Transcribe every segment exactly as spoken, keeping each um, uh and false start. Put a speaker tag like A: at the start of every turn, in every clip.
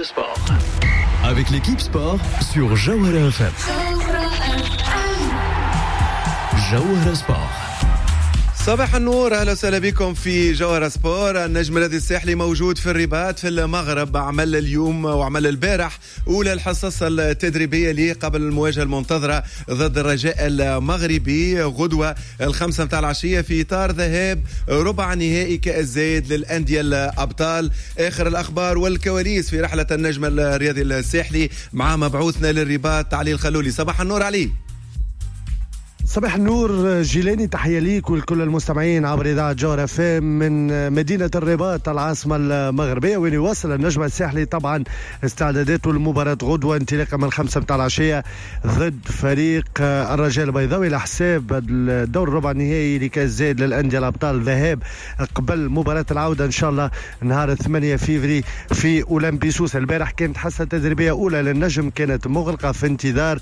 A: Jawhara Sport.
B: Avec l'équipe sport sur Jawhara F M. Jawhara Sport.
C: صباح النور، اهلا وسهلا بكم في جوهرة سبور. النجم الذي الساحلي موجود في الرباط في المغرب، عمل اليوم وعمل البارح اولى الحصص التدريبيه لي قبل المواجهه المنتظره ضد الرجاء المغربي غدوه الخمسه متاع العشيه في اطار ذهاب ربع نهائي كاس زايد للانديه الابطال. اخر الاخبار والكواليس في رحله النجم الرياضي الساحلي مع مبعوثنا للرباط علي الخلولي. صباح النور علي.
D: صباح النور جيلاني، تحية ليك ولكل المستمعين عبر إذاعة جوهرة اف ام من مدينة الرباط العاصمة المغربية، وين يواصل النجم الساحلي طبعا استعداداته لمباراة غدوة انطلاقا من الخمسة متاع العشية ضد فريق الرجاء البيضاوي لحساب الدور الربع النهائي لكأس زايد للأندية الأبطال، ذهاب قبل مباراة العودة إن شاء الله نهار ثمانية فيفري في أولمبي سوسة. البارح كانت حصة تدريبية أولى للنجم كانت مغلقة في انتظار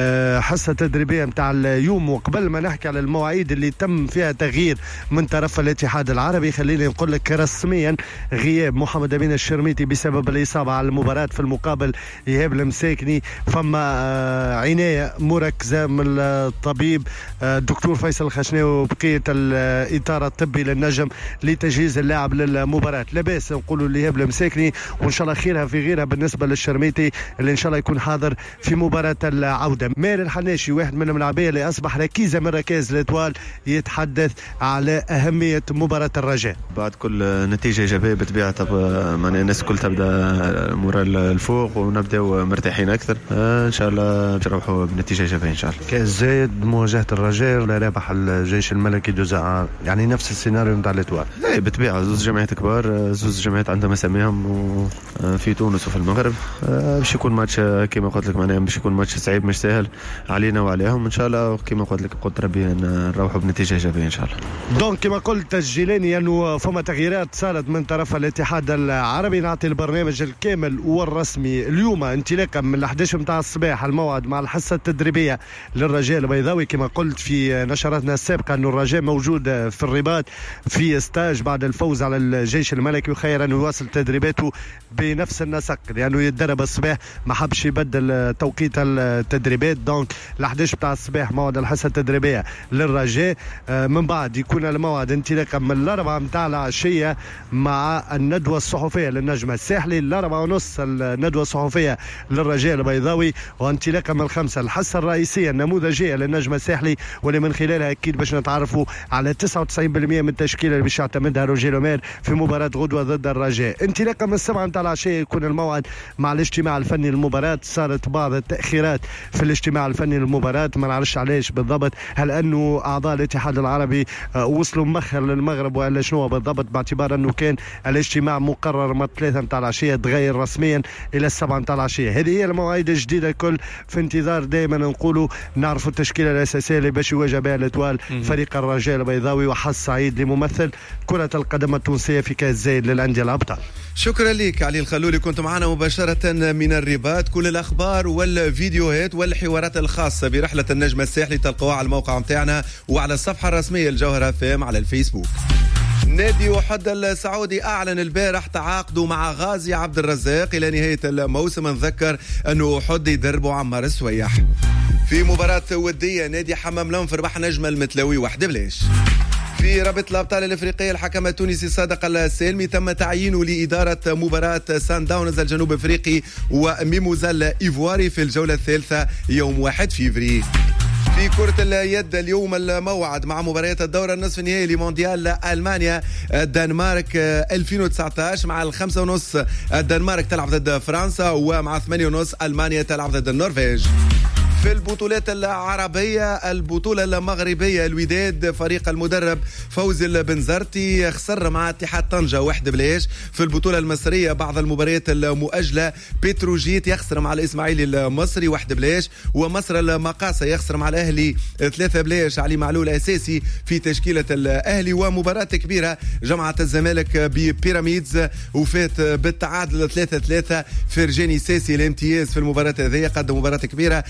D: حصة تدريبية متاع اليوم. وقبل ما نحكي على المواعيد اللي تم فيها تغيير من طرف الاتحاد العربي، خليني نقول لك رسميا غياب محمد امين الشرميتي بسبب الاصابه على المباراه، في المقابل ايهاب المساكني فما عنايه مركزه من الطبيب الدكتور فيصل الخشناوي وبقيه الاطار الطبي للنجم لتجهيز اللاعب للمباراه. لا باس نقولوا لايهاب المساكني، وان شاء الله خيرها في غيرها بالنسبه للشرميتي اللي ان شاء الله يكون حاضر في مباراه العوده. مال الحناشي واحد من الملاعبيه اللي اصبح ركيزة من ركائز الاتوال يتحدث على أهمية مباراة الرجاء.
E: بعد كل نتيجة إيجابية بطبيعة معناها الناس كل تبدأ مورال الفوق ونبدأ مرتاحين أكثر. إن شاء الله نروحوا بنتيجة إيجابية إن شاء الله.
D: كأس زايد مواجهة الرجاء ولا رابح الجيش الملكي دوزاعة، يعني نفس السيناريو نتاع الاتوال.
E: لا بطبيعة زوز جماعات كبار، زوز جماعات عندهم مساميهم في تونس وفي المغرب. باش يكون ماتش كما قلت لك معناها باش يكون ماتش صعيب مش سهل علينا وعليهم. إن شاء الله كما قلت لك قلت ربي نروحوا بنتيجه ايجابيه ان شاء الله.
D: دونك كما قلت الجيلاني انه فما تغييرات صارت من طرف الاتحاد العربي. نعطي البرنامج الكامل والرسمي اليوم انطلاقا من الأحد عشر متاع الصباح الموعد مع الحصه التدريبيه للرجاء البيضاوي. كما قلت في نشراتنا السابقه انه الرجاء موجود في الرباط في ستاج بعد الفوز على الجيش الملكي، وخير انه يواصل تدريباته بنفس النسق لانه يتدرب الصباح، ما حبش يبدل توقيت التدريبات. دونك الأحد عشر متاع الصباح موعد الحصه التدريبيه للرجاء، من بعد يكون الموعد انطلاقا من الأربعة متاع العشيه مع الندوه الصحفيه للنجم الساحلي، الأربعة ونص الندوه الصحفيه للرجاء البيضاوي، وانطلاقا من الخمسه الحصه الرئيسيه النموذجيه للنجم الساحلي واللي من خلالها اكيد باش نتعرفوا على تسعة وتسعين بالمئة من التشكيله اللي باش يعتمدها روجيه لومير في مباراه غدوه ضد الرجاء. انطلاقا من السبعه متاع العشيه يكون الموعد مع الاجتماع الفني للمباراه. صارت بعض التاخيرات في الاجتماع الفني للمباراه، ما نعرفش علاش بالضبط، هل انه اعضاء الاتحاد العربي وصلوا مؤخر للمغرب ولا شنو بالضبط، باعتبار انه كان الاجتماع مقرر من الثلاثه متاع العشيه تغير رسميا الى السبعه متاع العشيه. هذه هي المواعيد الجديده الكل، في انتظار دائما نقولوا نعرفوا التشكيله الاساسيه اللي باش يواجه بها الاتوال فريق الرجاء البيضاوي، وحظ سعيد لممثل كره القدم التونسيه في كاس زايد للانديه الابطال.
C: شكرا لك علي الخلولي، كنت معنا مباشرة من الرباط. كل الأخبار والفيديوهات والحوارات الخاصة برحلة النجم الساحلي تلقوها على الموقع متاعنا وعلى الصفحة الرسمية الجوهرة فام على الفيسبوك. نادي وحدة السعودي أعلن البارح تعاقده مع غازي عبد الرزاق إلى نهاية الموسم. نذكر أنه وحدة يدربه عمار السويح. في مباراة ودية نادي حمام لنف ربح نجم المتلوي واحد بلاش. في رابطة الأبطال الإفريقية الحكم التونسي صادق السالمي تم تعيينه لإدارة مباراة سان داونز الجنوب أفريقي وميموزا الإيفواري في الجولة الثالثة يوم واحد فيفري. في كرة اليد اليوم الموعد مع مباريات الدورة النصف النهائي لمونديال ألمانيا الدنمارك ألفين وتسعة عشر. مع الخمسة ونص الدنمارك تلعب ضد فرنسا، ومع ثمانية ونص ألمانيا تلعب ضد النرويج. في البطولات العربية البطولة المغربية الوداد فريق المدرب فوزي البنزرتي خسر مع اتحاد طنجة واحد بلاش. في البطولة المصرية بعض المباريات المؤجلة بتروجيت يخسر مع الإسماعيلي المصري واحد بلاش، ومصر المقاصة يخسر مع الأهلي ثلاثة بلاش. علي معلول أساسي في تشكيلة الأهلي. ومباراة كبيرة جمعة الزمالك ببيراميدز وفات بالتعادل ثلاثة ثلاثة. فرجاني ساسي الامتياز في المباراة هذه، قدم مباراة كبيرة، سجل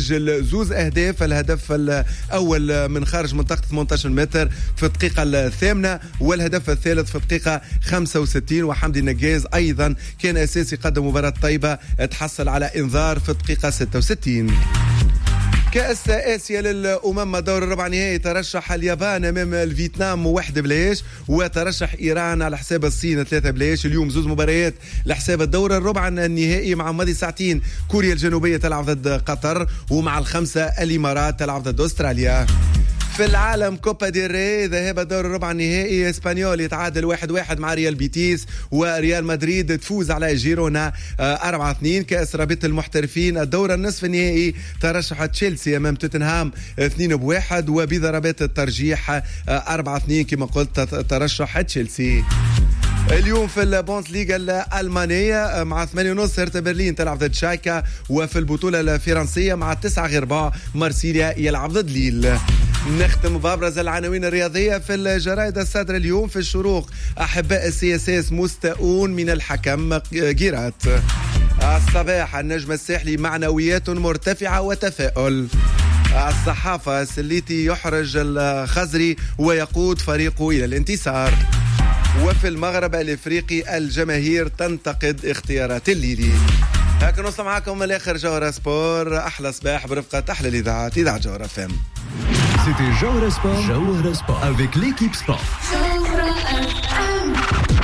C: سجل زوز أهداف. الهدف الأول من خارج منطقة ثمانية عشر متر في الدقيقة الثامنة، والهدف الثالث في الدقيقة خمسة وستين. وحمدي النجاز أيضا كان أساسي، قدم مباراة طيبة، تحصل على إنذار في الدقيقة ستة وستين. كأس آسيا للأمم دور الربع نهائي، ترشح اليابان أمام الفيتنام واحد بلاش، وترشح إيران على حساب الصين ثلاثة بلاش. اليوم زوز مباريات لحساب الدور الربع النهائي، مع ماضي ساعتين كوريا الجنوبية تلعب ضد قطر، ومع الخمسة الإمارات تلعب ضد أستراليا. في العالم كوبا ديل ري، ذهاب دور الربع النهائي، اسبانيول يتعادل واحد واحد مع ريال بيتيس، وريال مدريد تفوز على جيرونا أربعة اثنين. كأس رابطة المحترفين الدور النصف النهائي، ترشح تشيلسي امام توتنهام اثنين بواحد، وبضربات الترجيح أربعة اثنين كما قلت ترشح تشيلسي. اليوم في البونس ليغا الألمانية مع ثمانية ونص هرتا برلين تلعب ضد شايكا، وفي البطولة الفرنسية مع تسعة غير ربع مارسيليا يلعب ضد ليل. نختم بأبرز العناوين الرياضية في الجرائد الصادرة اليوم. في الشروق، أحباء السي اس اس مستاءون من الحكم جيرات. الصباح، النجم الساحلي معنويات مرتفعة وتفاؤل. الصحافة، سليتي يحرج الخزري ويقود فريقه إلى الانتصار. وفي المغرب الافريقي، الجماهير تنتقد اختيارات الليلي. هكذا نوصل معكم الاخر جوهرة سبور. احلى صباح برفقة احلى الاذاعات، اذاعة جوهرة فام.
B: C'était Jawara Sport, Jawara Sport avec l'équipe sport.